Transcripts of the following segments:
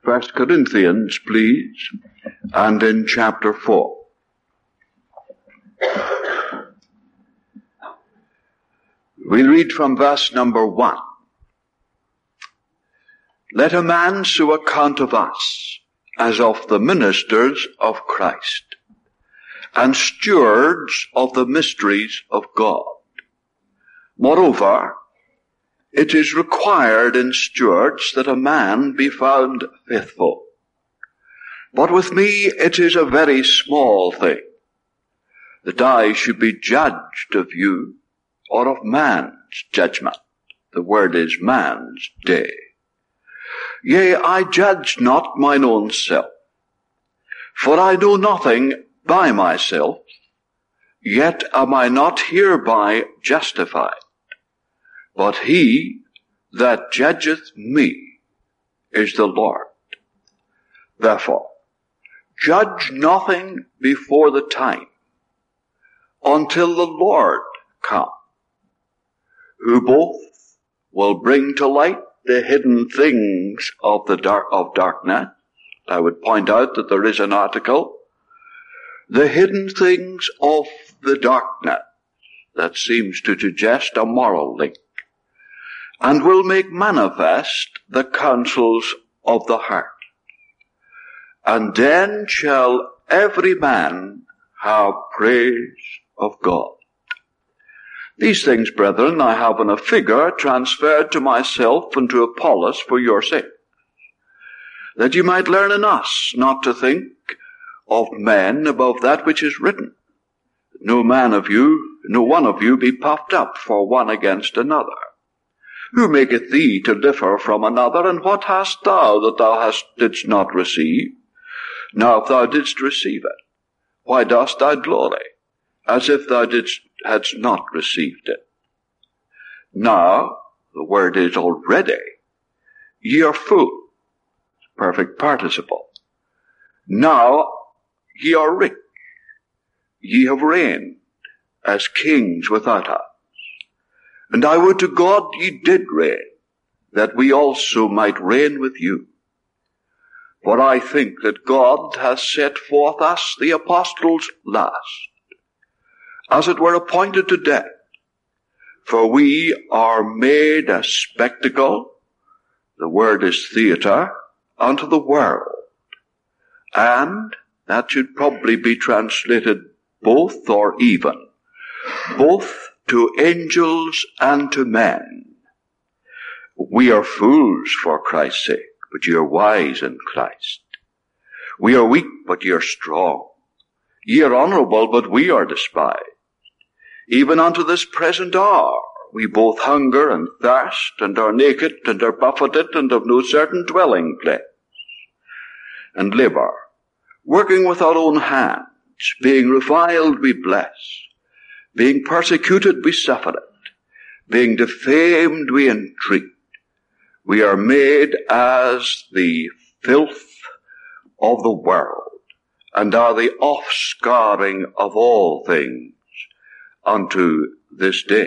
1 Corinthians, please, and in chapter 4. We read from verse number 1. Let a man so account of us as of the ministers of Christ, and stewards of the mysteries of God. Moreover, it is required in stewards that a man be found faithful. But with me it is a very small thing, that I should be judged of you, or of man's judgment. The word is man's day. Yea, I judge not mine own self, for I know nothing by myself, yet am I not hereby justified. But he that judgeth me is the Lord. Therefore, judge nothing before the time, until the Lord come, who both will bring to light the hidden things of darkness. I would point out that there is an article, the hidden things of the darkness, that seems to suggest a moral link, and will make manifest the counsels of the heart. And then shall every man have praise of God. These things, brethren, I have in a figure transferred to myself and to Apollos for your sake, that you might learn in us not to think of men above that which is written. No one of you be puffed up for one against another. Who maketh thee to differ from another, and what hast thou that thou didst not receive? Now if thou didst receive it, why dost thou glory, as if thou hadst not received it? Now, the word is already, ye are full, perfect participle. Now ye are rich, ye have reigned as kings without us. And I would to God ye did reign, that we also might reign with you. For I think that God has set forth us, the apostles, last, as it were appointed to death. For we are made a spectacle, the word is theater, unto the world. And that should probably be translated both or even, both to angels and to men. We are fools for Christ's sake, but ye are wise in Christ. We are weak, but ye are strong. Ye are honorable, but we are despised. Even unto this present hour we both hunger and thirst, and are naked, and are buffeted, and have no certain dwelling place, and labor, working with our own hands, being reviled we bless, being persecuted we suffer it, being defamed we entreat. We are made as the filth of the world, and are the offscouring of all things unto this day.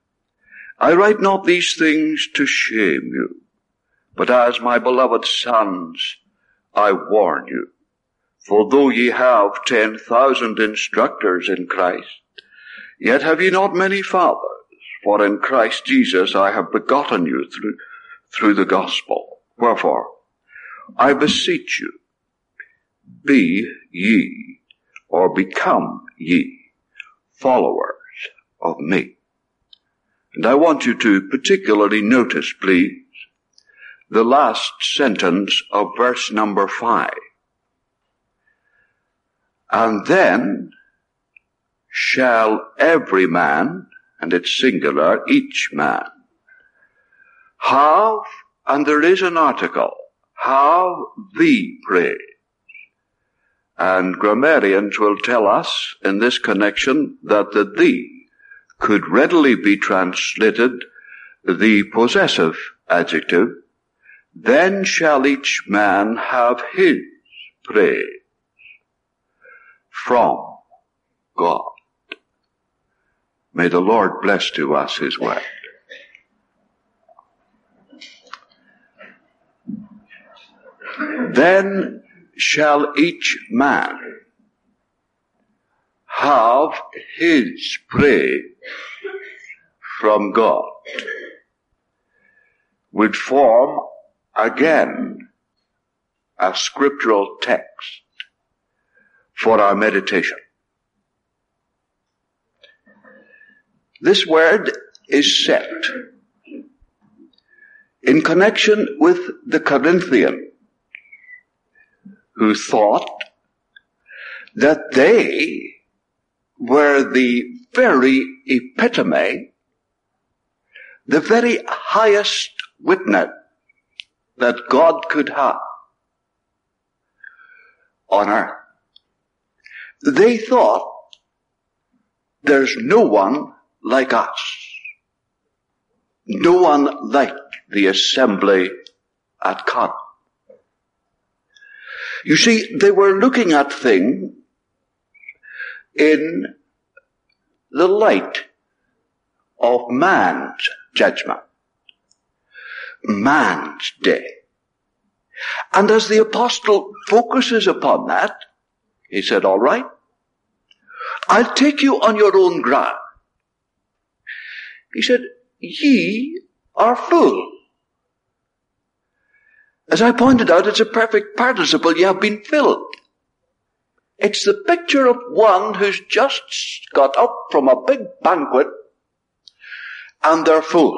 I write not these things to shame you, but as my beloved sons I warn you. For though ye have 10,000 instructors in Christ, yet have ye not many fathers, for in Christ Jesus I have begotten you through the gospel. Wherefore, I beseech you, be ye, or become ye, followers of me. And I want you to particularly notice, please, the last sentence of verse number 5. And then shall every man, and it's singular, each man, have, and there is an article, have the praise. And grammarians will tell us in this connection that the thee could readily be translated the possessive adjective. Then shall each man have his praise from God. May the Lord bless to us his word. Then shall each man have his prey from God, would form again a scriptural text for our meditation. This word is set in connection with the Corinthian, who thought that they were the very epitome, the very highest witness that God could have on earth. They thought, there's no one like us. No one like the assembly at Corinth. You see, they were looking at things in the light of man's judgment, man's day. And as the apostle focuses upon that, he said, all right, I'll take you on your own ground. He said, ye are full. As I pointed out, it's a perfect participle. You have been filled. It's the picture of one who's just got up from a big banquet and they're full.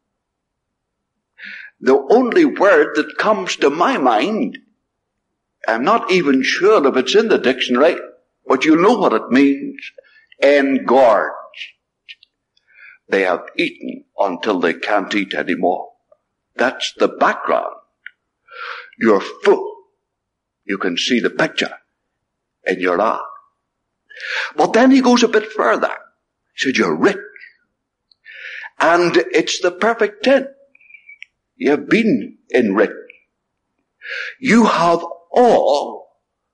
The only word that comes to my mind, I'm not even sure if it's in the dictionary, but you know what it means, engorged. They have eaten until they can't eat anymore. That's the background. You're full. You can see the picture in your eye. But then he goes a bit further. He said, you're rich. And it's the perfect tense. You have been enriched. You have all.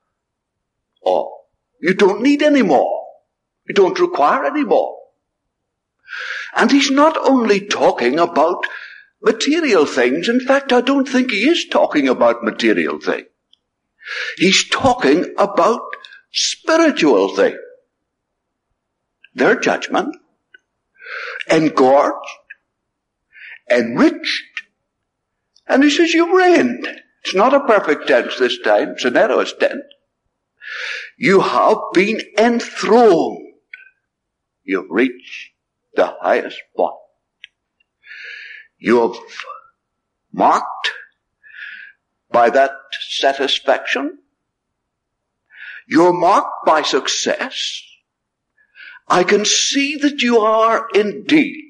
You don't need any more. You don't require any more. And he's not only talking about material things. In fact, I don't think he is talking about material things. He's talking about spiritual things. Their judgment, engorged, enriched. And he says, you've reigned. It's not a perfect tense this time. It's an aorist tense. You have been enthroned. You've reached the highest point. You have marked by that satisfaction. You're marked by success. I can see that you are indeed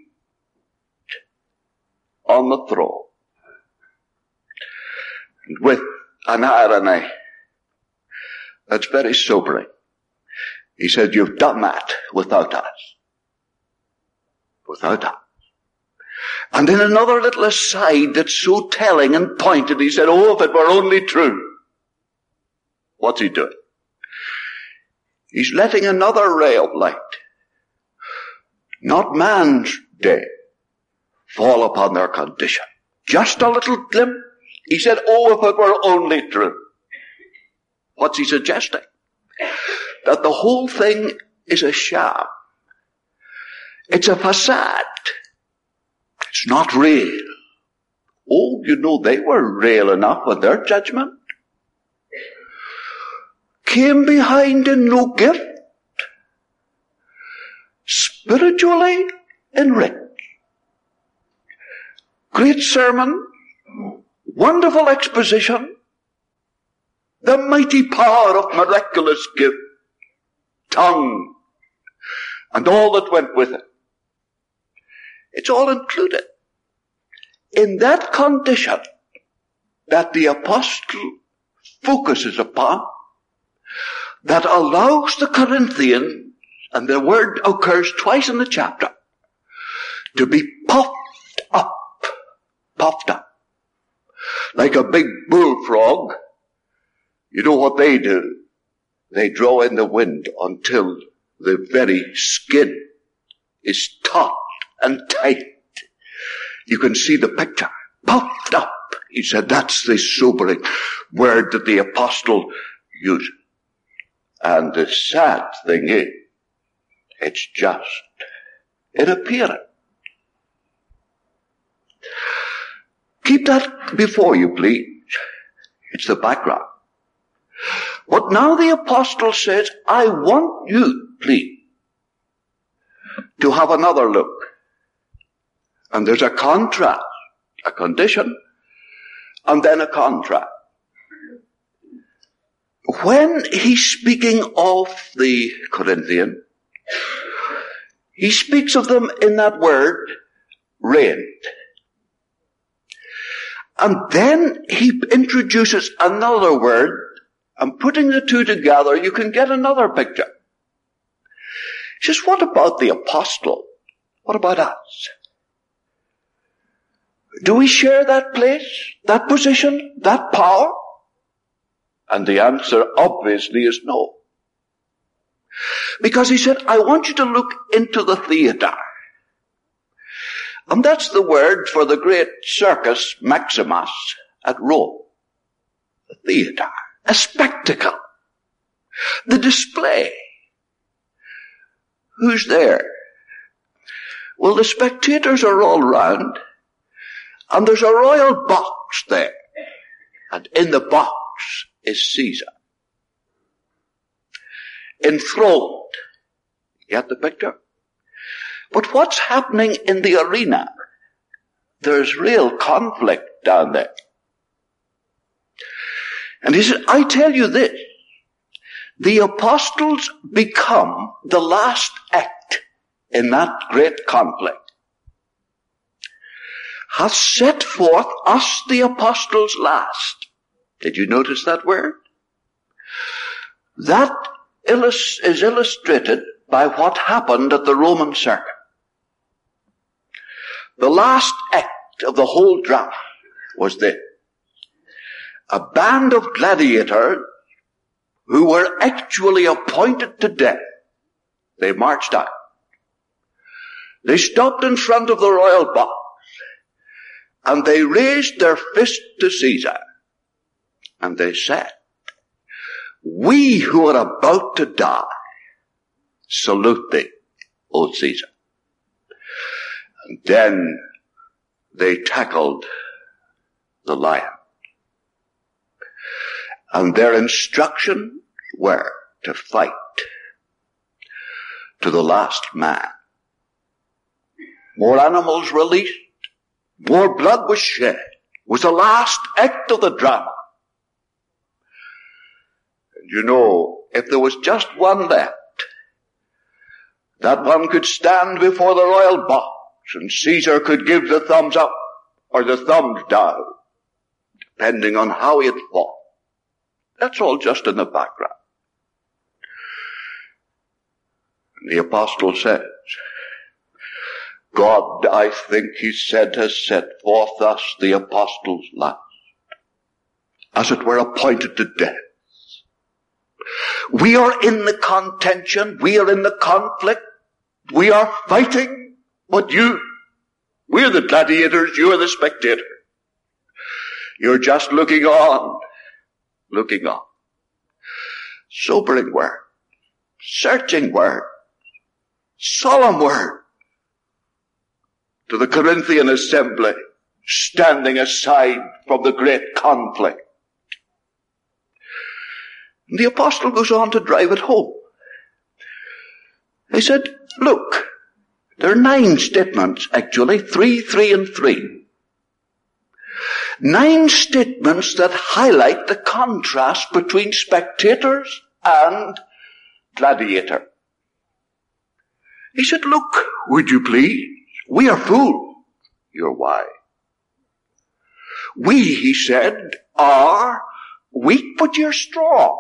on the throne. With an irony that's very sobering. He said, you've done that without us. Without us. And in another little aside that's so telling and pointed, he said, oh, if it were only true. What's he doing? He's letting another ray of light, not man's day, fall upon their condition. Just a little glimpse. He said, oh, if it were only true. What's he suggesting? That the whole thing is a sham. It's a facade. It's not real. Oh, you know, they were real enough with their judgment. Came behind in no gift. Spiritually enriched. Great sermon. Wonderful exposition. The mighty power of miraculous gift. Tongue. And all that went with it. It's all included. In that condition that the apostle focuses upon, that allows the Corinthians, and the word occurs twice in the chapter, to be puffed up. Puffed up. Like a big bullfrog. You know what they do? They draw in the wind until the very skin is taut and tight. You can see the picture. Puffed up He said that's the sobering word that the apostle uses. And the sad thing is, it's just in appearance. Keep that before you, please. It's the background. But now the apostle says, I want you, please, to have another look. And there's a contrast, a condition, and then a contrast. When he's speaking of the Corinthians, he speaks of them in that word, reigned. And then he introduces another word, and putting the two together, you can get another picture. He says, what about the apostle? What about us? Do we share that place, that position, that power? And the answer obviously is no. Because he said, I want you to look into the theater. And that's the word for the great Circus Maximus at Rome. The theater. A spectacle. The display. Who's there? Well, the spectators are all round, and there's a royal box there. And in the box is Caesar. Enthroned. You get the picture? But what's happening in the arena? There's real conflict down there. And he said, I tell you this, the apostles become the last act in that great conflict. Hath set forth us the apostles last. Did you notice that word? That is illustrated by what happened at the Roman circuit. The last act of the whole drama was this. A band of gladiators who were actually appointed to death. They marched out. They stopped in front of the royal box and they raised their fist to Caesar and they said, we who are about to die salute thee, O Caesar. And then they tackled the lion. And their instructions were to fight to the last man. More animals released, more blood was shed. It was the last act of the drama. And you know, if there was just one left, that one could stand before the royal box and Caesar could give the thumbs up or the thumbs down, depending on how he had fought. That's all just in the background. And the apostle says, God, I think he said, has set forth us, the apostles last, as it were appointed to death. We are in the contention, we are in the conflict, we are fighting, but we're the gladiators, you are the spectator. You're just looking on. Looking on. Sobering word. Searching word. Solemn word. To the Corinthian assembly, standing aside from the great conflict. And the apostle goes on to drive it home. He said, look, there are 9 statements actually, 3, and 3. 9 statements that highlight the contrast between spectators and gladiator. He said, look, would you please? We are fools. You're wise. We, he said, are weak, but you're strong.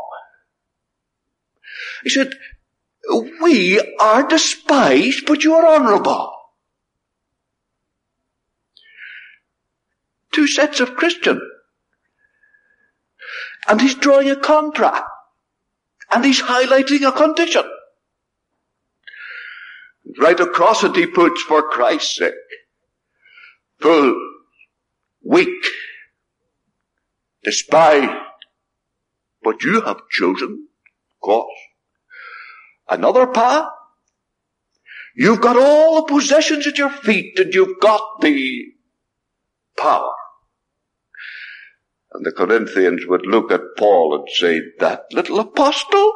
He said, we are despised, but you are honorable. 2 sets of Christians. And he's drawing a contrast. And he's highlighting a condition. Right across it he puts, for Christ's sake. Full, weak, despised. But you have chosen, of course, another path. You've got all the possessions at your feet, and you've got the power. And the Corinthians would look at Paul and say, that little apostle?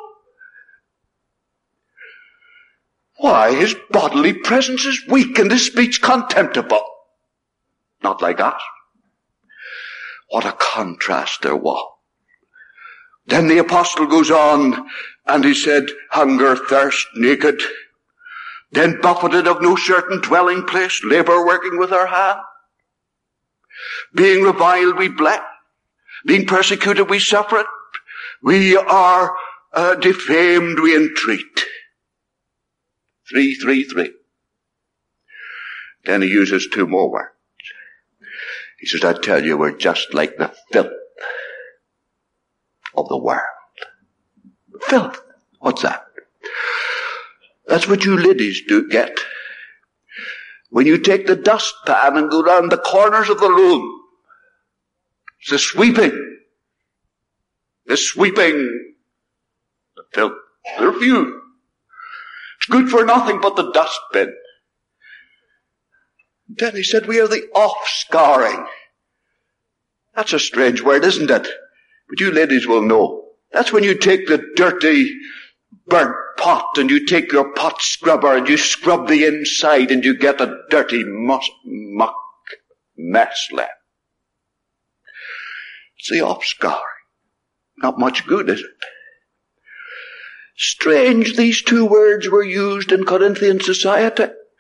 Why, his bodily presence is weak and his speech contemptible. Not like us. What a contrast there was. Then the apostle goes on, and he said, hunger, thirst, naked, then buffeted of no certain dwelling place, labor working with our hand, being reviled we bless, being persecuted we suffer it, we are defamed we entreat. 3. Then he uses 2 more words. He says, I tell you, we're just like the filth of the world. Filth. What's that? That's what you ladies do get. When you take the dustpan and go round the corners of the room, it's the sweeping. The sweeping. The filth. The refuse. It's good for nothing but the dustbin. Then he said, we are the offscouring. That's a strange word, isn't it? But you ladies will know. That's when you take the dirty, burnt pot and you take your pot scrubber and you scrub the inside and you get a dirty muck mess left. It's the offscouring. Not much good, is it? Strange, these 2 words were used in Corinthian society.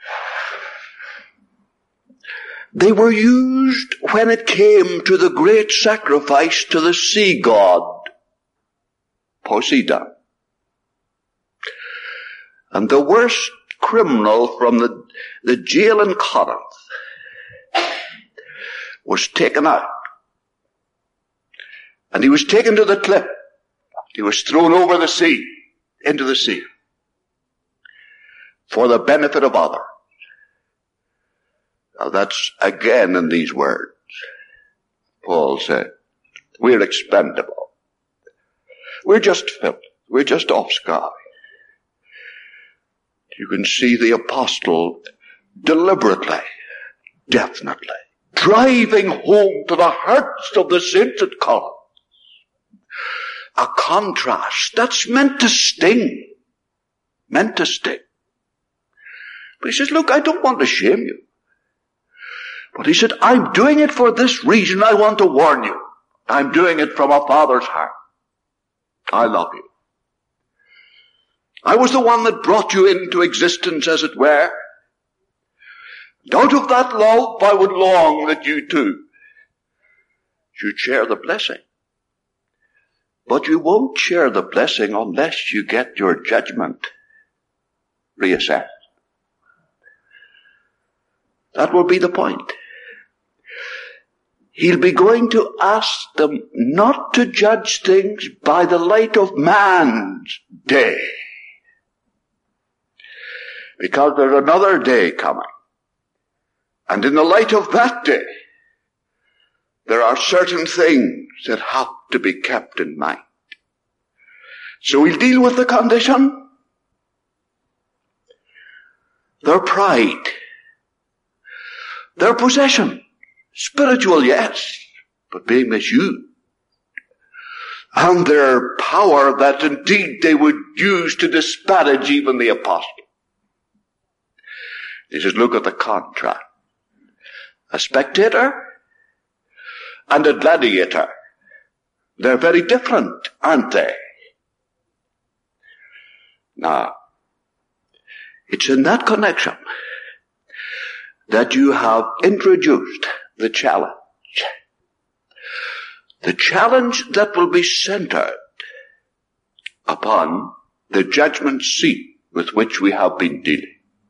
They were used when it came to the great sacrifice to the sea god, Poseidon. And the worst criminal from the jail in Corinth was taken out. And he was taken to the cliff. He was thrown over the sea, into the sea, for the benefit of others. Now that's again in these words. Paul said, we're expendable. We're just filth. We're just offscouring. You can see the apostle deliberately, definitely, driving home to the hearts of the saints at Corinth a contrast that's meant to sting. Meant to sting. But he says, look, I don't want to shame you. But he said, I'm doing it for this reason. I want to warn you. I'm doing it from a father's heart. I love you. I was the one that brought you into existence, as it were. And out of that love, I would long that you too should share the blessing. But you won't share the blessing unless you get your judgment reassessed. That will be the point. He'll be going to ask them not to judge things by the light of man's day. Because there's another day coming. And in the light of that day, there are certain things that have to be kept in mind. So we'll deal with the condition. Their pride. Their possession. Spiritual, yes, but being misused. And their power that indeed they would use to disparage even the apostle. He says, look at the contrast. A spectator and a gladiator. They're very different, aren't they? Now, it's in that connection that you have introduced the challenge. The challenge that will be centered upon the judgment seat with which we have been dealing.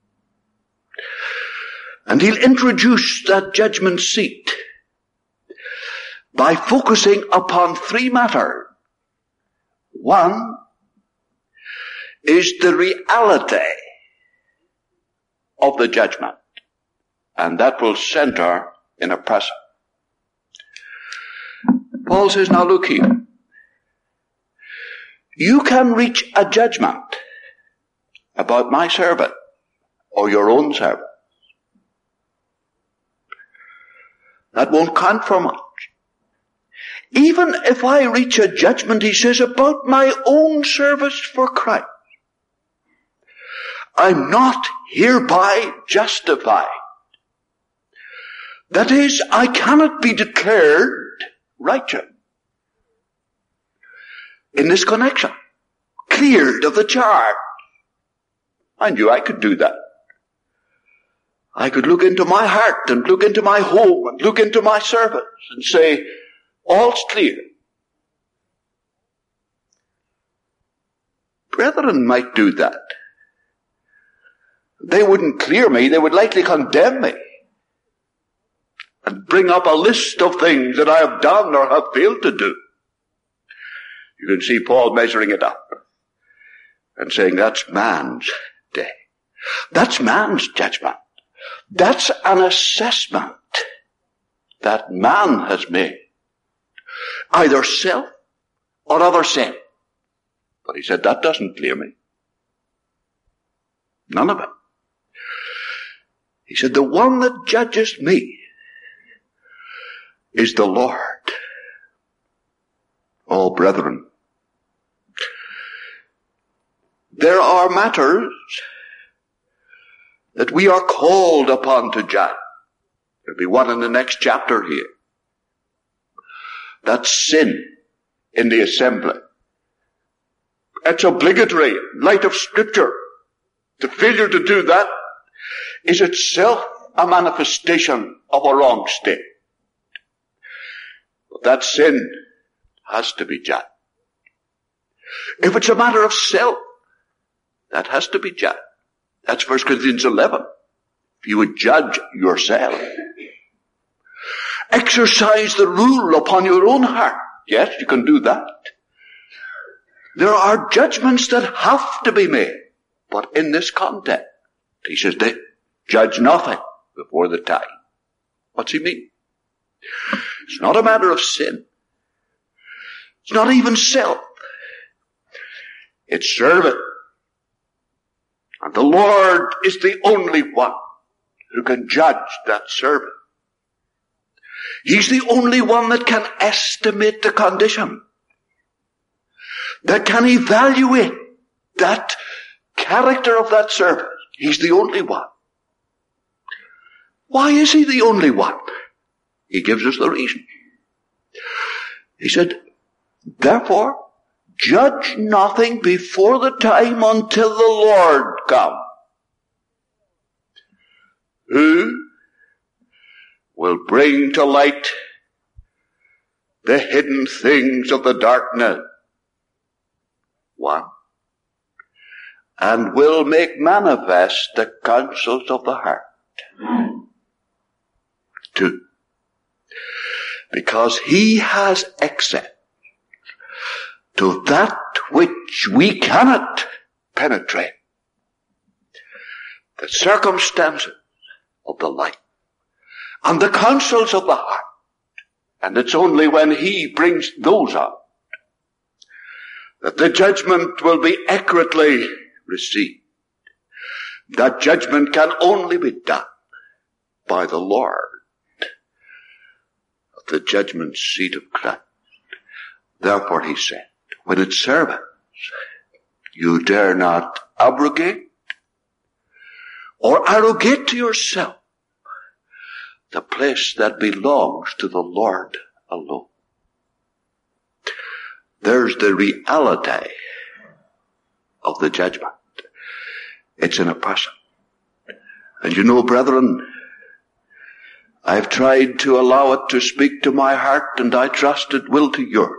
And he'll introduce that judgment seat by focusing upon 3 matters. One is the reality of the judgment, and that will center in a person. Paul says, now look here. You can reach a judgment about my servant or your own servant. That won't count for much. Even if I reach a judgment, he says, about my own service for Christ, I'm not hereby justified. That is, I cannot be declared righteous in this connection, cleared of the charge. Mind you, I could do that. I could look into my heart and look into my home and look into my service and say, all's clear. Brethren might do that. They wouldn't clear me, they would likely condemn me and bring up a list of things that I have done or have failed to do. You can see Paul measuring it up and saying, that's man's day. That's man's judgment. That's an assessment that man has made. Either self or other sin. But he said, that doesn't clear me. None of it. He said, the one that judges me is the Lord. Oh, brethren, there are matters that we are called upon to judge. There'll be one in the next chapter here. That's sin in the assembly. It's obligatory in light of Scripture. The failure to do that is itself a manifestation of a wrong state. But that sin has to be judged. If it's a matter of self, that has to be judged. That's 1 Corinthians 11. If you would judge yourself. Exercise the rule upon your own heart. Yes, you can do that. There are judgments that have to be made. But in this context, he says, they judge nothing before the time. What's he mean? It's not a matter of sin. It's not even self. It's service. And the Lord is the only one who can judge that service. He's the only one that can estimate the condition, that can evaluate that character of that service. He's the only one. Why is he the only one? He gives us the reason. He said, therefore, judge nothing before the time until the Lord come, who will bring to light the hidden things of the darkness. 1. And will make manifest the counsels of the heart. 2. Because he has access to that which we cannot penetrate. The circumstances of the life and the counsels of the heart. And it's only when he brings those out that the judgment will be accurately received. That judgment can only be done by the Lord at the judgment seat of Christ. Therefore he said, when it's servants, you dare not abrogate or arrogate to yourself the place that belongs to the Lord alone. There's the reality of the judgment. It's in a person. And you know, brethren, I've tried to allow it to speak to my heart, and I trust it will to yours.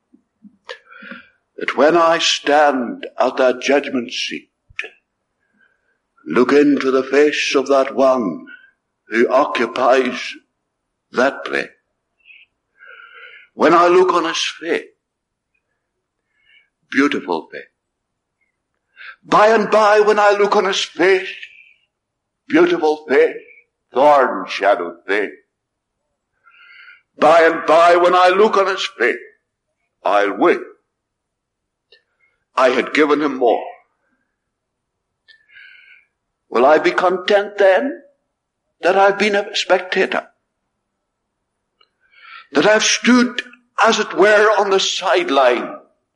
That when I stand at that judgment seat, look into the face of that one who occupies that place. When I look on his face, beautiful face. By and by, when I look on his face, beautiful face, thorn-shadowed face. By and by, when I look on his face, I'll win. I had given him more. Will I be content then that I've been a spectator? That I've stood, as it were, on the sideline,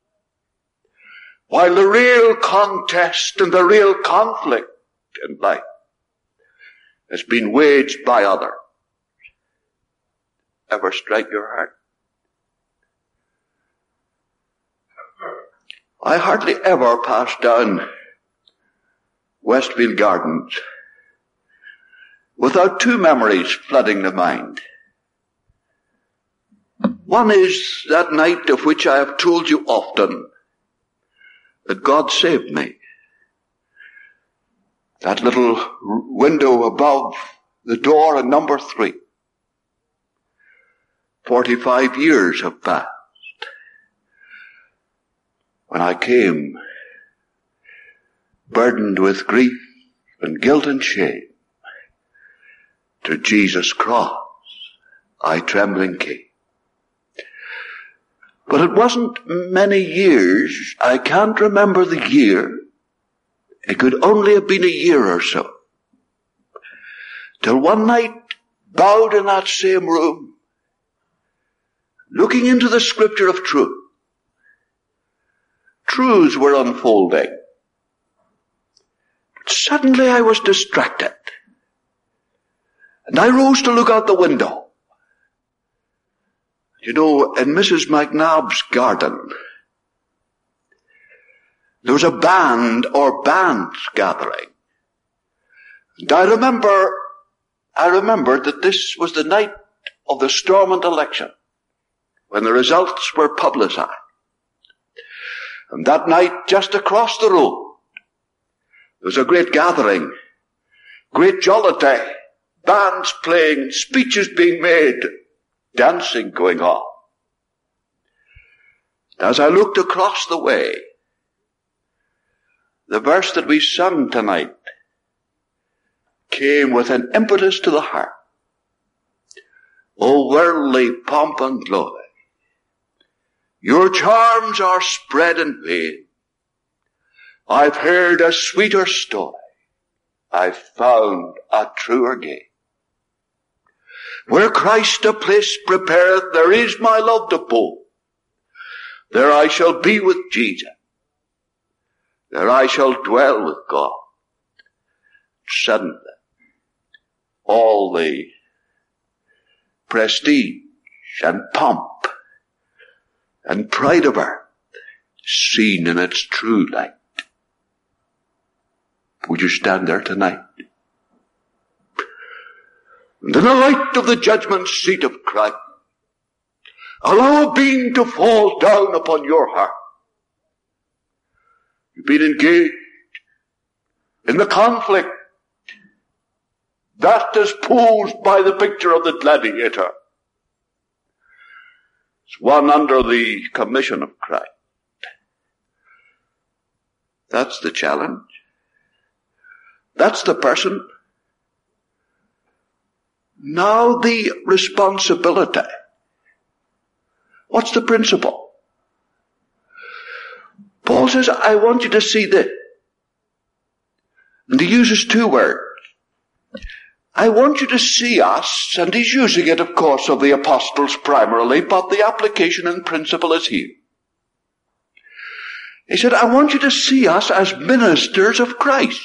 while the real contest and the real conflict in life has been waged by others? Ever strike your heart? I hardly ever pass down Westfield Gardens without two memories flooding the mind. One is that night of which I have told you often, that God saved me. That little window above the door in number 3. 45 years have passed. When I came, burdened with grief and guilt and shame, to Jesus' cross, I trembling came. But it wasn't many years, I can't remember the year, it could only have been a year or so, till one night, bowed in that same room, looking into the scripture of truth, truths were unfolding. But suddenly I was distracted, and I rose to look out the window. You know, in Mrs. McNabb's garden, there was a band or bands gathering. And I remembered that this was the night of the Stormont election, when the results were publicized. And that night, just across the road, there was a great gathering, great jollity, bands playing, speeches being made, dancing going on. As I looked across the way, the verse that we sung tonight came with an impetus to the heart. O worldly pomp and glory, your charms are spread in vain. I've heard a sweeter story, I've found a truer gain. Where Christ a place prepareth, there is my loved abode. There I shall be with Jesus. There I shall dwell with God. Suddenly, all the prestige and pomp and pride of earth seen in its true light. Would you stand there tonight? And in the light of the judgment seat of Christ, allow a beam to fall down upon your heart. You've been engaged in the conflict that is posed by the picture of the gladiator. It's one under the commission of Christ. That's the challenge. That's the person. Now the responsibility. What's the principle? Paul says, I want you to see this. And he uses two words. I want you to see us, and he's using it, of course, of the apostles primarily, but the application and principle is here. He said, I want you to see us as ministers of Christ.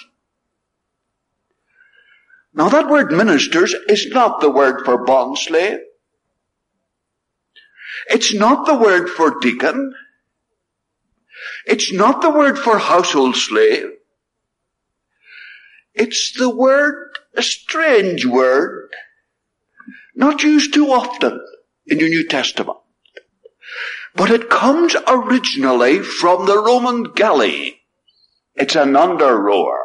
Now that word ministers is not the word for bondslave. It's not the word for deacon. It's not the word for household slave. It's the word, a strange word, not used too often in your New Testament. But it comes originally from the Roman galley. It's an under-rower.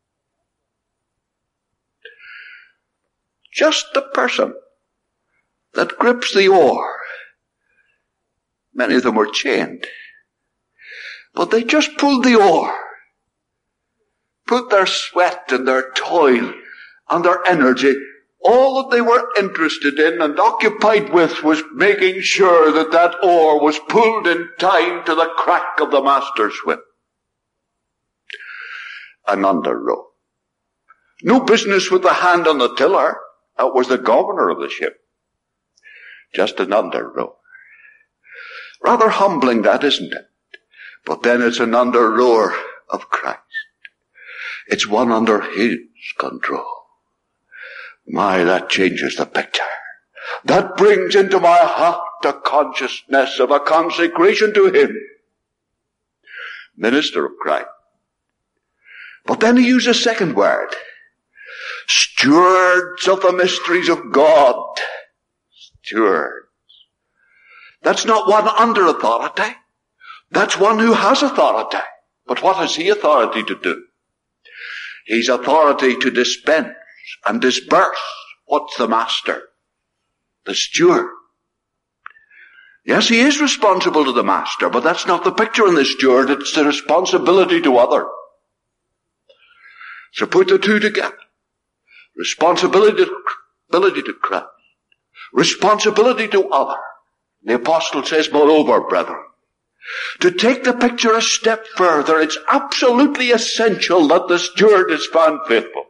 Just the person that grips the oar. Many of them were chained. But they just pulled the oar. Put their sweat and their toil and their energy All that they were interested in and occupied with was making sure that that oar was pulled in time to the crack of the master's whip. An under row. No business with the hand on the tiller. That was the governor of the ship. Just an under row. Rather humbling, that, isn't it? But then it's an under rower of Christ. It's one under his control. My, that changes the picture. That brings into my heart a consciousness of a consecration to him. Minister of Christ. But then he used a second word. Stewards of the mysteries of God. Stewards. That's not one under authority. That's one who has authority. But what has he authority to do? He's authority to dispense and disperse. What's the master? The steward. Yes, he is responsible to the master, but that's not the picture in the steward. It's the responsibility to others. So put the two together. Responsibility to Christ. Responsibility to others. The apostle says, moreover, brethren, to take the picture a step further, it's absolutely essential that the steward is found faithful.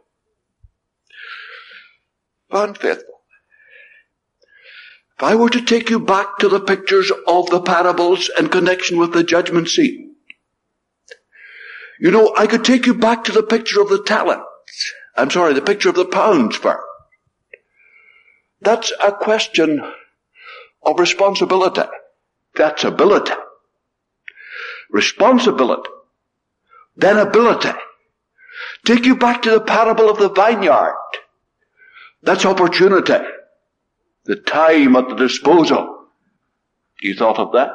Found faithful. If I were to take you back to the pictures of the parables in connection with the judgment seat, you know, I could take you back to the picture of the talents. The picture of the pounds first. That's a question of responsibility. That's ability. Responsibility. Then ability. Take you back to the parable of the vineyard. That's opportunity. The time at the disposal. You thought of that?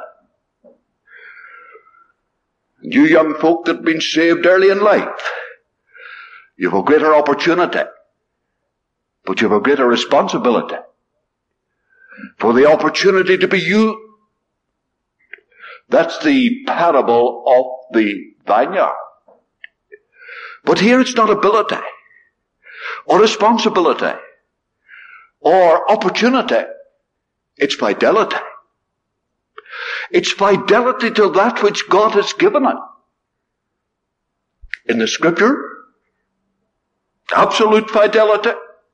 You young folk that have been saved early in life, you have a greater opportunity, but you have a greater responsibility for the opportunity to be used. That's the parable of the vineyard. But here it's not ability, or responsibility, or opportunity. It's fidelity. It's fidelity to that which God has given it. In the scripture, absolute fidelity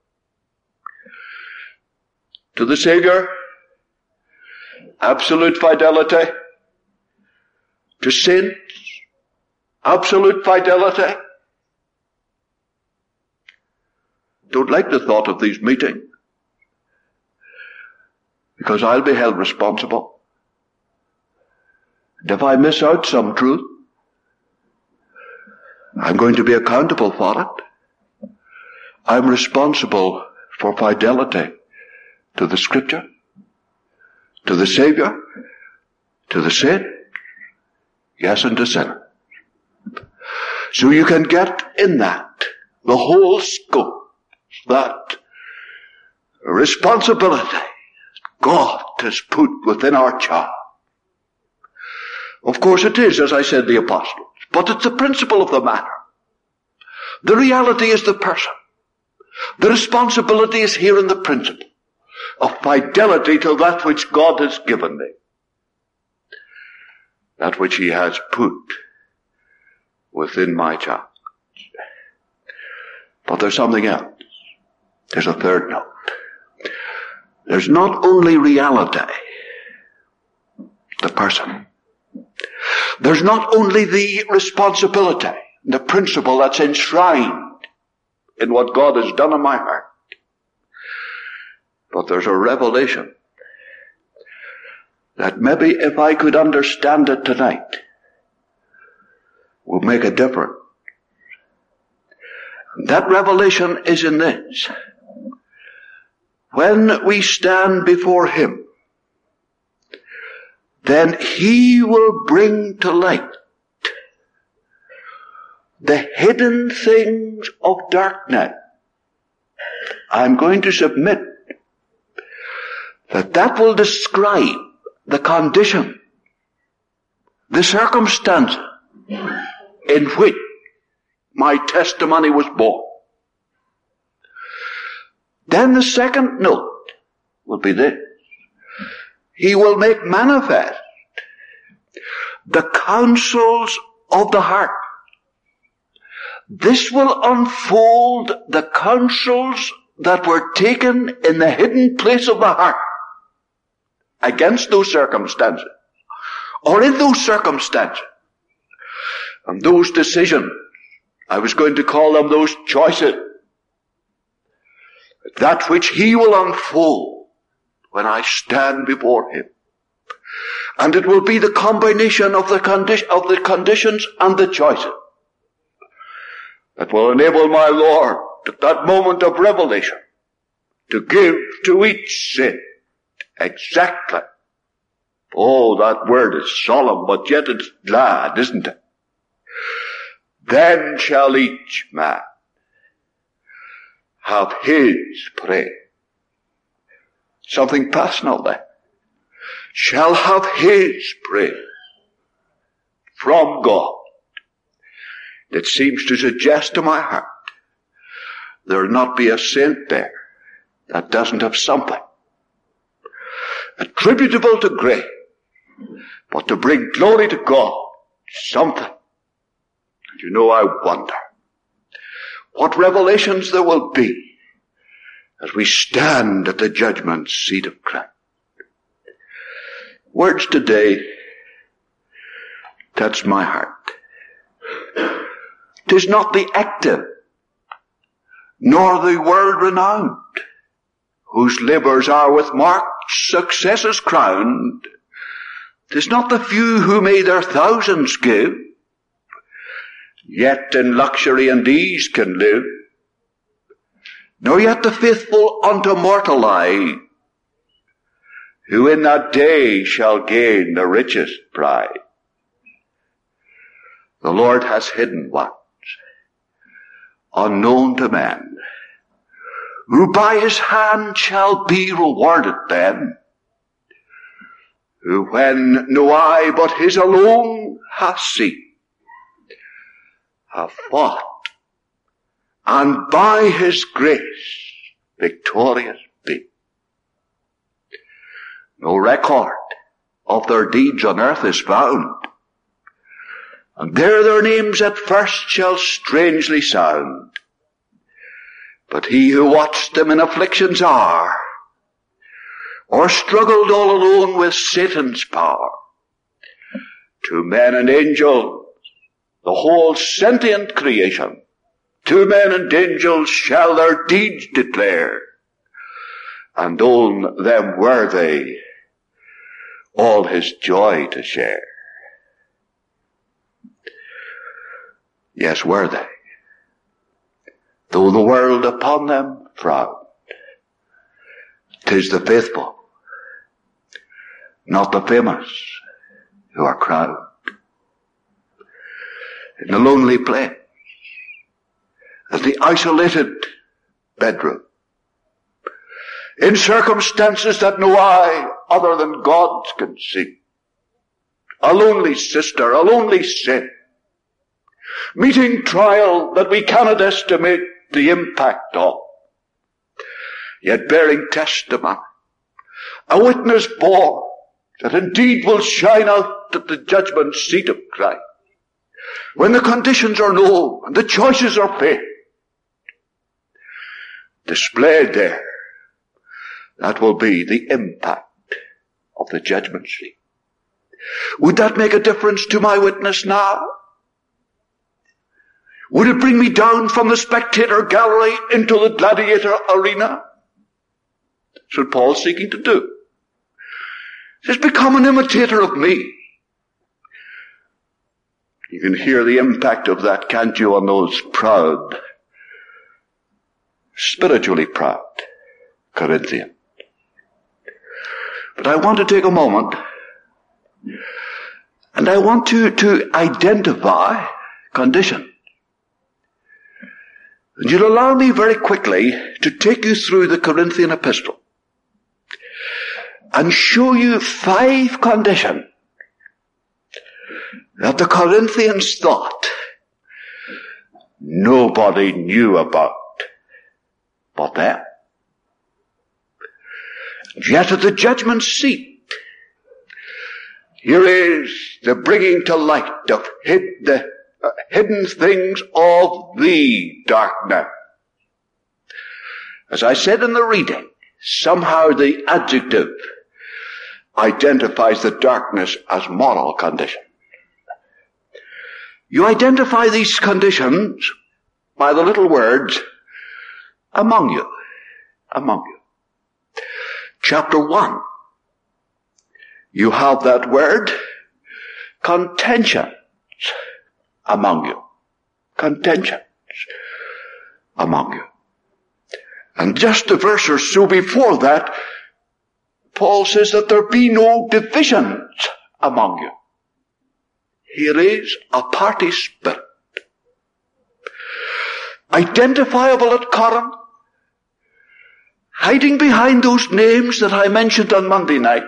to the Savior, absolute fidelity to saints, absolute fidelity. Don't like the thought of these meetings, because I'll be held responsible. And if I miss out some truth, I'm going to be accountable for it. I'm responsible for fidelity to the Scripture, to the Savior, to the saint, yes, and to sinners. So you can get in that the whole scope, that responsibility God has put within our charge. Of course it is, as I said, the apostles, but it's the principle of the matter. The reality is the person. The responsibility is here in the principle of fidelity to that which God has given me, that which he has put within my charge. But there's something else. There's a third note. There's not only reality, the person. There's not only the responsibility, the principle that's enshrined in what God has done in my heart, but there's a revelation that maybe if I could understand it tonight, would make a difference. That revelation is in this. When we stand before him, then he will bring to light the hidden things of darkness. I'm going to submit that will describe the condition, the circumstance in which my testimony was born. Then the second note will be this. He will make manifest the counsels of the heart. This will unfold the counsels that were taken in the hidden place of the heart against those circumstances, or in those circumstances, and those decisions. I was going to call them those choices. That which he will unfold when I stand before him. And it will be the combination of the conditions and the choices that will enable my Lord at that moment of revelation to give to each sin exactly. Oh, that word is solemn, but yet it's glad, isn't it? Then shall each man have his prey. Something personal there. Shall have his prey from God. It seems to suggest to my heart there'll not be a saint there that doesn't have something attributable to grace, but to bring glory to God, something. And you know, I wonder what revelations there will be as we stand at the judgment seat of Christ. Words today touch my heart. 'Tis not the active, nor the world-renowned, whose labours are with marked successes crowned. 'Tis not the few who may their thousands give, yet in luxury and ease can live, nor yet the faithful unto mortal life, who in that day shall gain the richest prize. The Lord has hidden ones, unknown to men, who by his hand shall be rewarded then, who when no eye but his alone hath seen, have fought, and by his grace victorious been. No record of their deeds on earth is found, and there their names at first shall strangely sound. But he who watched them in affliction's hour, or struggled all alone with Satan's power, to men and angels, the whole sentient creation, to men and angels shall their deeds declare, and own them worthy all his joy to share. Yes, worthy, though the world upon them frowned. 'Tis the faithful, not the famous, who are crowned. In the lonely place, as the isolated bedroom, in circumstances that no eye other than God's can see, a lonely sister, a lonely sin, meeting trial that we cannot estimate the impact of, yet bearing testimony, a witness bore that indeed will shine out at the judgment seat of Christ, when the conditions are known and the choices are made, displayed there. That will be the impact of the judgment seat. Would that make a difference to my witness now? Would it bring me down from the spectator gallery into the gladiator arena? That's what Paul's seeking to do. He says, become an imitator of me. You can hear the impact of that, can't you, on those proud, spiritually proud Corinthians. But I want to take a moment, and I want to identify conditions. And you'll allow me very quickly to take you through the Corinthian epistle and show you 5 conditions that the Corinthians thought nobody knew about but them. Yet at the judgment seat, here is the bringing to light of the hidden things of the darkness. As I said in the reading, somehow the adjective identifies the darkness as moral condition. You identify these conditions by the little words, among you. Among you. Chapter 1. You have that word, contentions among you. Contentions among you. And just a verse or so before that, Paul says that there be no divisions among you. Here is a party spirit. Identifiable at Corinth, hiding behind those names that I mentioned on Monday night.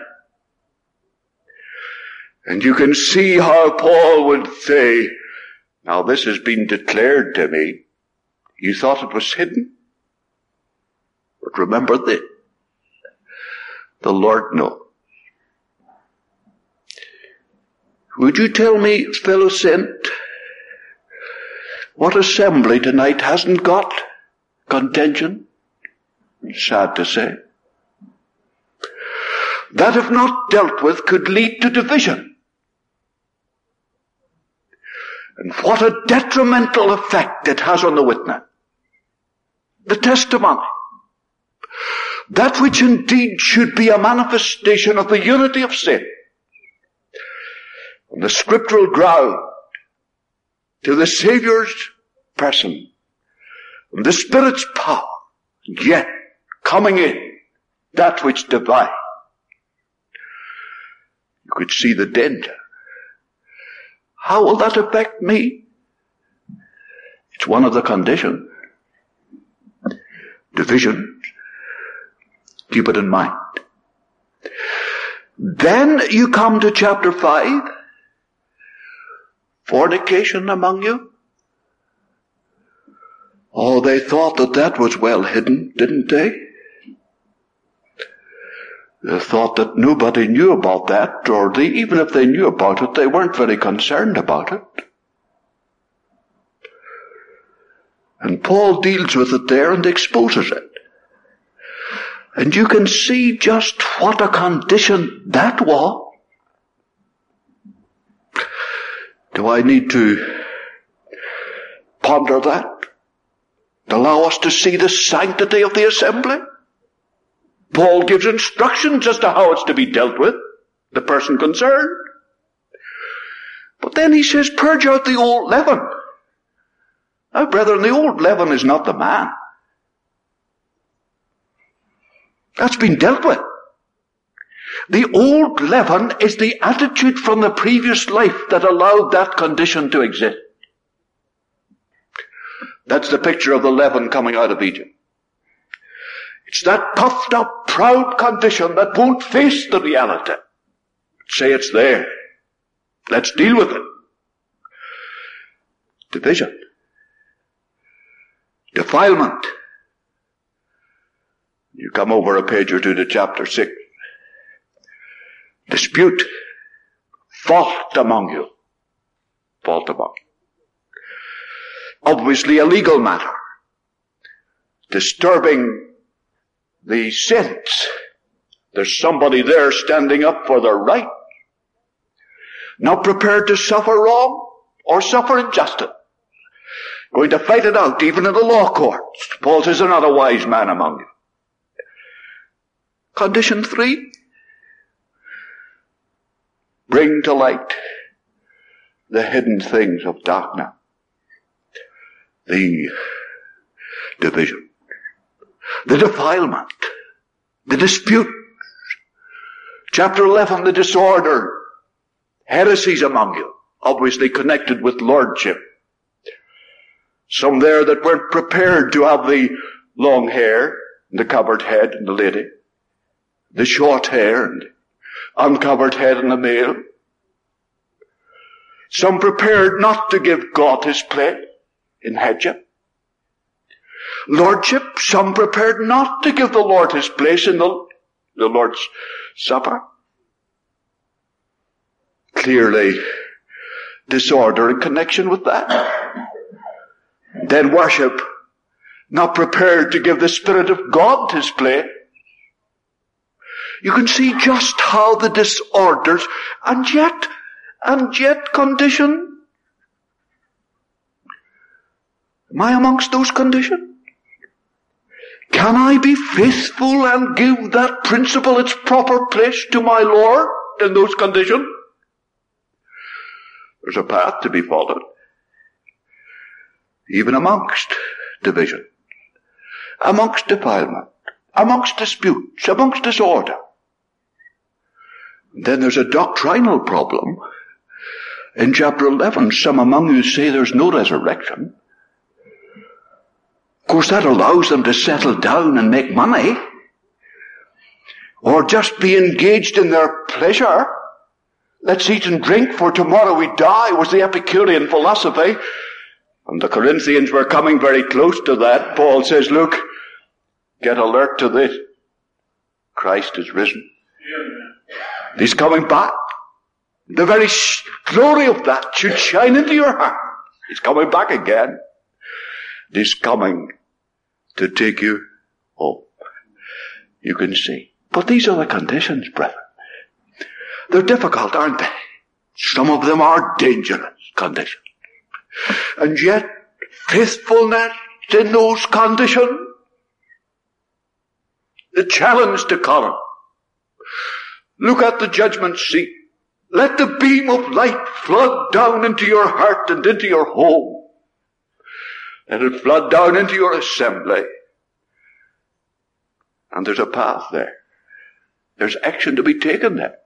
And you can see how Paul would say, now this has been declared to me. You thought it was hidden? But remember this. The Lord knows. Would you tell me, fellow saint, what assembly tonight hasn't got contention? Sad to say. That if not dealt with could lead to division. And what a detrimental effect it has on the witness. The testimony. That which indeed should be a manifestation of the unity of sin. On the scriptural ground to the Saviour's person and the Spirit's power, yet coming in that which divides. You could see the danger. How will that affect me? It's one of the conditions. Division. Keep it in mind. Then you come to chapter 5. Fornication among you. Oh, they thought that was well hidden, didn't they? They thought that nobody knew about that, or even if they knew about it, they weren't very concerned about it. And Paul deals with it there and exposes it. And you can see just what a condition that was. Do I need to ponder that? Allow us to see the sanctity of the assembly? Paul gives instructions as to how it's to be dealt with, the person concerned. But then he says, purge out the old leaven. Now, brethren, the old leaven is not the man. That's been dealt with. The old leaven is the attitude from the previous life that allowed that condition to exist. That's the picture of the leaven coming out of Egypt. It's that puffed up, proud condition that won't face the reality. Say it's there. Let's deal with it. Division. Defilement. You come over a page or two to chapter 6. Dispute. Fault among you. Fault among you. Obviously a legal matter. Disturbing the sense. There's somebody there standing up for their right. Not prepared to suffer wrong or suffer injustice. Going to fight it out even in the law courts. Paul says, there's not a wise man among you. Condition 3. Bring to light the hidden things of darkness. The division. The defilement. The dispute. Chapter 11, the disorder. Heresies among you. Obviously connected with lordship. Some there that weren't prepared to have the long hair, and the covered head in the lady. The short hair and uncovered head in the male. Some prepared not to give God his place in headship. Lordship, some prepared not to give the Lord his place in the the Lord's Supper. Clearly, disorder in connection with that. Then worship, not prepared to give the Spirit of God His place. You can see just how the disorders, and yet condition. Am I amongst those conditions? Can I be faithful and give that principle its proper place to my Lord in those conditions? There's a path to be followed, even amongst division, amongst defilement, amongst disputes, amongst disorder. Then there's a doctrinal problem. In chapter 11, some among you say there's no resurrection. Of course, that allows them to settle down and make money, or just be engaged in their pleasure. Let's eat and drink, for tomorrow we die, was the Epicurean philosophy. And the Corinthians were coming very close to that. Paul says, look, get alert to this. Christ is risen. He's coming back. The very glory of that should shine into your heart. He's coming back again. He's coming to take you home. You can see. But these are the conditions, brethren. They're difficult, aren't they? Some of them are dangerous conditions. And yet, faithfulness in those conditions, the challenge to come. Look at the judgment seat. Let the beam of light flood down into your heart and into your home. Let it flood down into your assembly. And there's a path there. There's action to be taken there.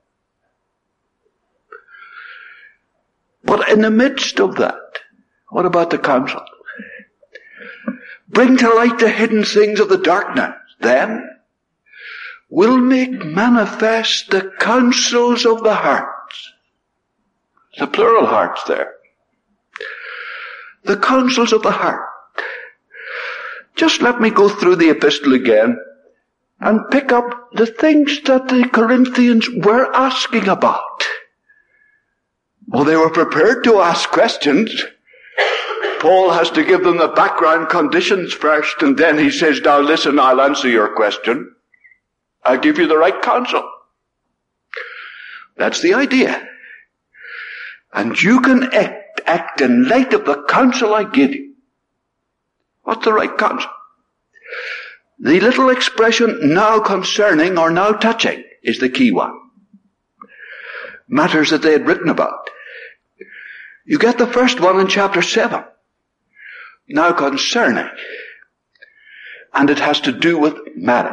But in the midst of that, what about the counsel? Bring to light the hidden things of the darkness. Then will make manifest the counsels of the hearts. The plural hearts there. The counsels of the heart. Just let me go through the epistle again and pick up the things that the Corinthians were asking about. Well, they were prepared to ask questions. Paul has to give them the background conditions first, and then he says, now listen, I'll answer your question. I'll give you the right counsel. That's the idea. And you can act in light of the counsel I give you. What's the right counsel? The little expression, now concerning or now touching, is the key one. Matters that they had written about. You get the first one in chapter 7. Now concerning. And it has to do with marriage.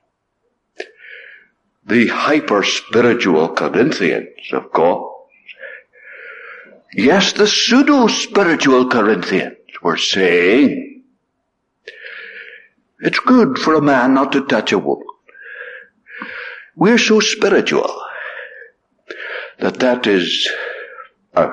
The hyper-spiritual Corinthians, of course. Yes, the pseudo-spiritual Corinthians were saying, it's good for a man not to touch a woman. We're so spiritual that is out.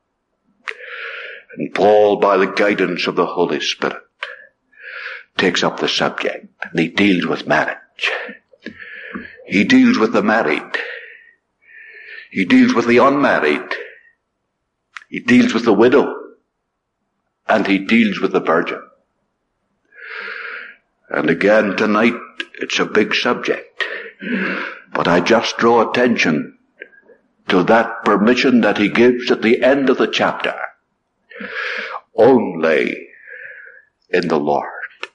And Paul, by the guidance of the Holy Spirit, takes up the subject, and he deals with marriage. He deals with the married. He deals with the unmarried. He deals with the widow. And he deals with the virgin. And again tonight, it's a big subject. But I just draw attention to that permission that he gives at the end of the chapter. Only in the Lord.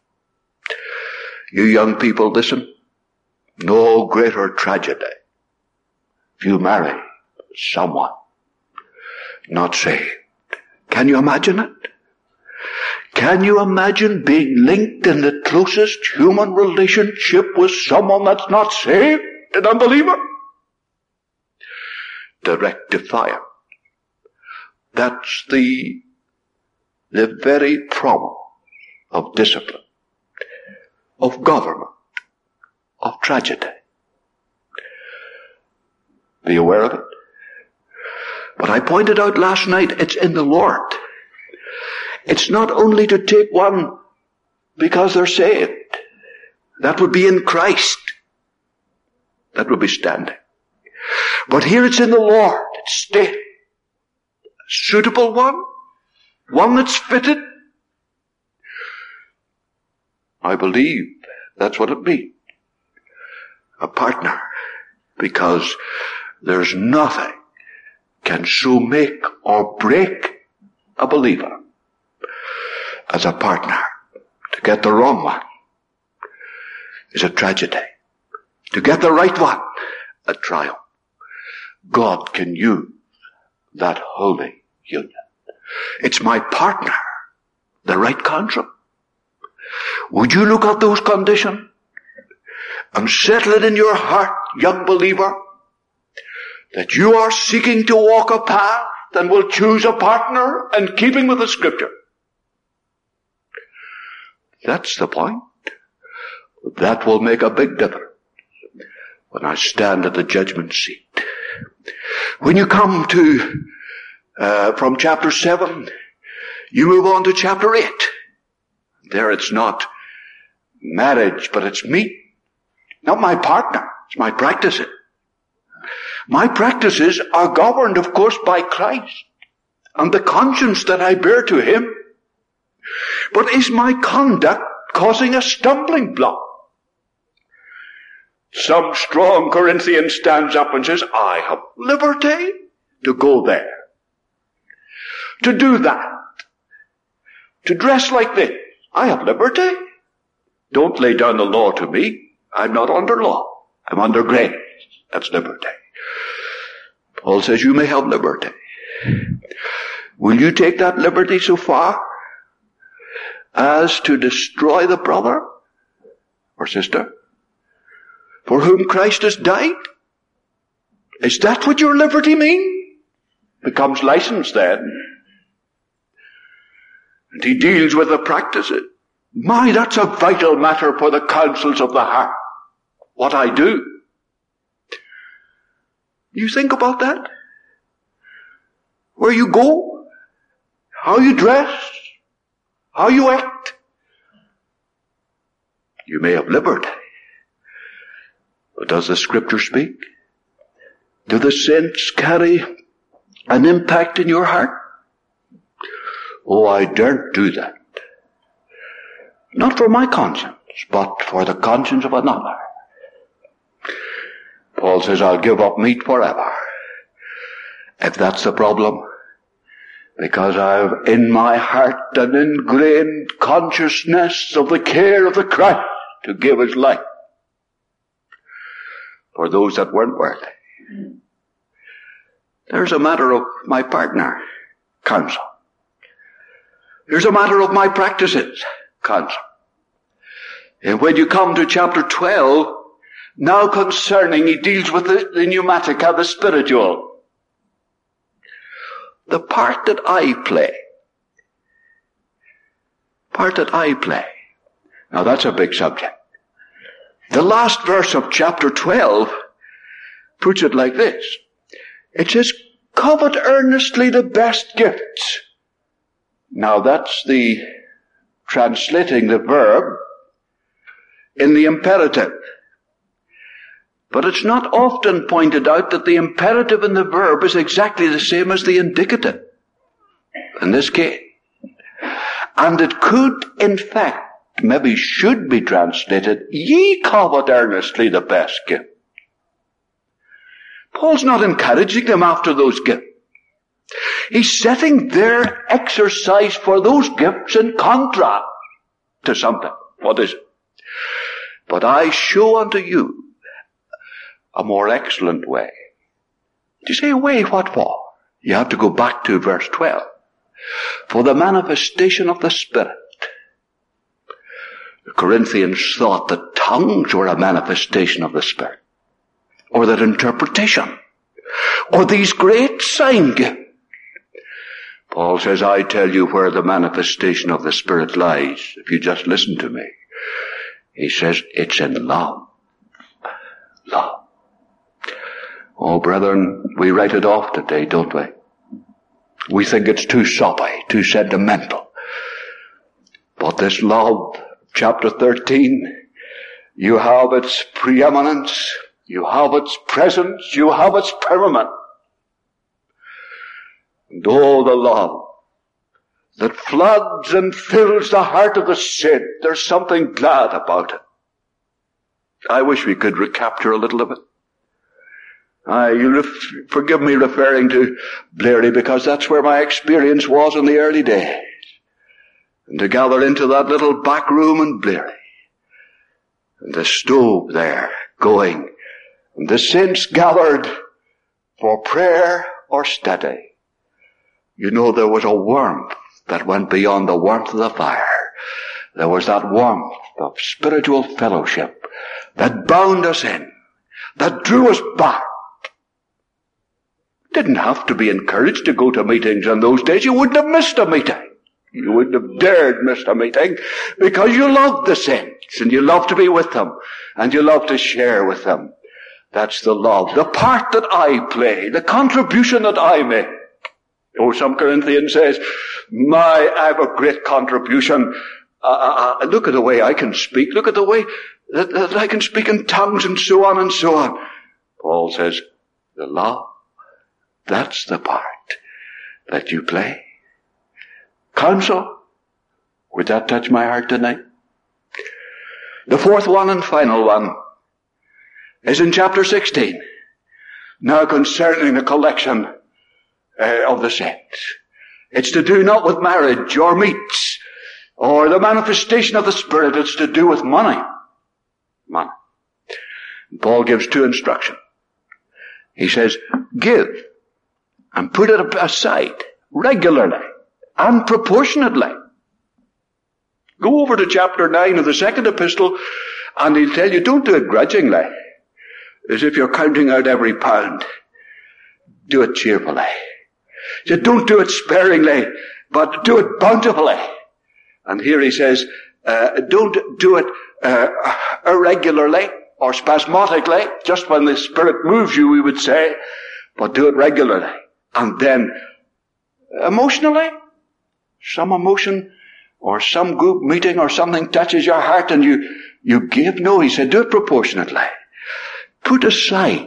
You young people, listen. No greater tragedy if you marry someone not saved. Can you imagine it? Can you imagine being linked in the closest human relationship with someone that's not saved, an unbeliever? Direct defiance. That's the very promise of discipline, of government, of tragedy. Be aware of it. But I pointed out last night, it's in the Lord. It's not only to take one because they're saved. That would be in Christ. That would be standing. But here it's in the Lord. It's stated. A suitable one. One that's fitted. I believe that's what it means. A partner. Because there's nothing can so make or break a believer as a partner. To get the wrong one is a tragedy. To get the right one, a triumph. God can use that holy union. It's my partner, the right counsel. Would you look at those conditions and settle it in your heart, young believer, that you are seeking to walk a path and will choose a partner in keeping with the Scripture? That's the point. That will make a big difference when I stand at the judgment seat. When you come to, from chapter 7, you move on to chapter 8. There it's not marriage, but it's me. Not my partner. It's my practices. My practices are governed, of course, by Christ and the conscience that I bear to Him. But is my conduct causing a stumbling block? Some strong Corinthian stands up and says, I have liberty to go there, to do that, to dress like this. I have liberty. Don't lay down the law to me. I'm not under law. I'm under grace. That's liberty. Paul says you may have liberty. Will you take that liberty so far as to destroy the brother or sister for whom Christ has died? Is that what your liberty means? Becomes license then. And he deals with the practices. My, that's a vital matter for the counsels of the heart. What I do. You think about that? Where you go? How you dress? How you act? You may have liberty. But does the Scripture speak? Do the saints carry an impact in your heart? Oh, I daren't do that. Not for my conscience, but for the conscience of another. Paul says, I'll give up meat forever. If that's the problem, because I've in my heart an ingrained consciousness of the care of the Christ to give His life for those that weren't worthy. There's a matter of my partner, counsel. There's a matter of my practices, counsel. And when you come to chapter 12, now concerning, he deals with the pneumatica, the spiritual. The part that I play. Part that I play. Now that's a big subject. The last verse of chapter 12 puts it like this. It says, covet earnestly the best gifts. Now that's the translating the verb in the imperative. But it's not often pointed out that the imperative in the verb is exactly the same as the indicative in this case. And it could, in fact, maybe should be translated, ye covet earnestly the best gift. Paul's not encouraging them after those gifts. He's setting their exercise for those gifts in contrast to something. What is it? But I show unto you a more excellent way. Do you say, way what for? You have to go back to verse 12. For the manifestation of the Spirit. The Corinthians thought that tongues were a manifestation of the Spirit. Or that interpretation. Or these great sign gifts. Paul says, I tell you where the manifestation of the Spirit lies, if you just listen to me. He says, it's in love. Love. Oh, brethren, we write it off today, don't we? We think it's too soppy, too sentimental. But this love, chapter 13, you have its preeminence You have its presence. You have its firmament. And oh, the love that floods and fills the heart of the saint. There's something glad about it. I wish we could recapture a little of it. Forgive me referring to Blairy, because that's where my experience was in the early days. And to gather into that little back room in Blairy, and the stove there going, and the saints gathered for prayer or study. You know, there was a warmth that went beyond the warmth of the fire. There was that warmth of spiritual fellowship that bound us in, that drew us back. Didn't have to be encouraged to go to meetings in those days. You wouldn't have missed a meeting. You wouldn't have dared miss a meeting, because you loved the saints and you loved to be with them and you loved to share with them. That's the love, the part that I play, the contribution that I make. Oh, some Corinthian says, I have a great contribution. Look at the way I can speak. Look at the way that I can speak in tongues and so on and so on. Paul says, the love, that's the part that you play. Counsel, would that touch my heart tonight? The fourth one and final one is in chapter 16. Now concerning the collection of the saints. It's to do not with marriage or meats or the manifestation of the Spirit. It's to do with money. Money. And Paul gives two instructions. He says, give and put it aside regularly and proportionately. Go over to chapter 9 of the second epistle and he'll tell you, don't do it grudgingly, as if you're counting out every pound. Do it cheerfully. So don't do it sparingly, but do it bountifully. And here he says, don't do it irregularly or spasmodically, just when the Spirit moves you, we would say, but do it regularly. And then emotionally, some emotion or some group meeting or something touches your heart and you give. No, he said, do it proportionately. Put aside.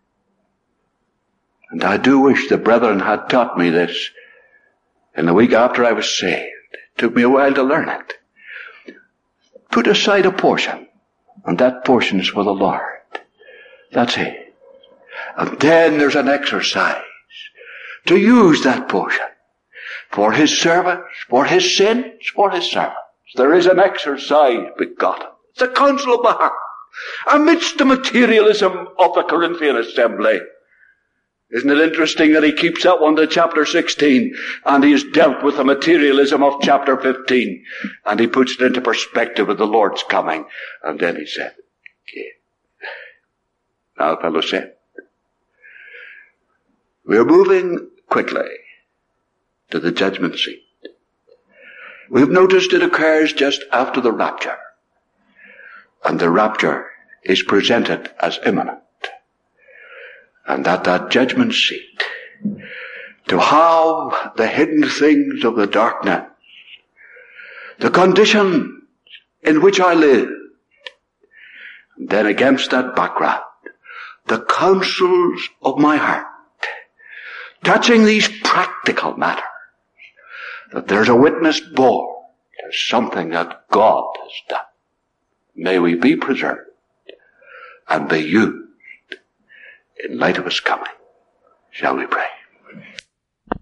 And I do wish the brethren had taught me this in the week after I was saved. It took me a while to learn it. Put aside a portion, and that portion is for the Lord. That's it. And then there's an exercise to use that portion for His service, for His sins, for His servants. There is an exercise begotten. It's a counsel of the heart. Amidst the materialism of the Corinthian assembly. Isn't it interesting that he keeps that one to chapter 16 and he's dealt with the materialism of chapter 15 and he puts it into perspective of the Lord's coming. And then he said, okay. Now, fellow saint, we're moving quickly to the judgment seat. We've noticed it occurs just after the rapture. And the rapture is presented as imminent. And at that judgment seat, to have the hidden things of the darkness, the condition in which I live, and then against that background, the counsels of my heart, touching these practical matters, that there's a witness borne, there's something that God has done. May we be preserved and be used in light of His coming. Shall we pray?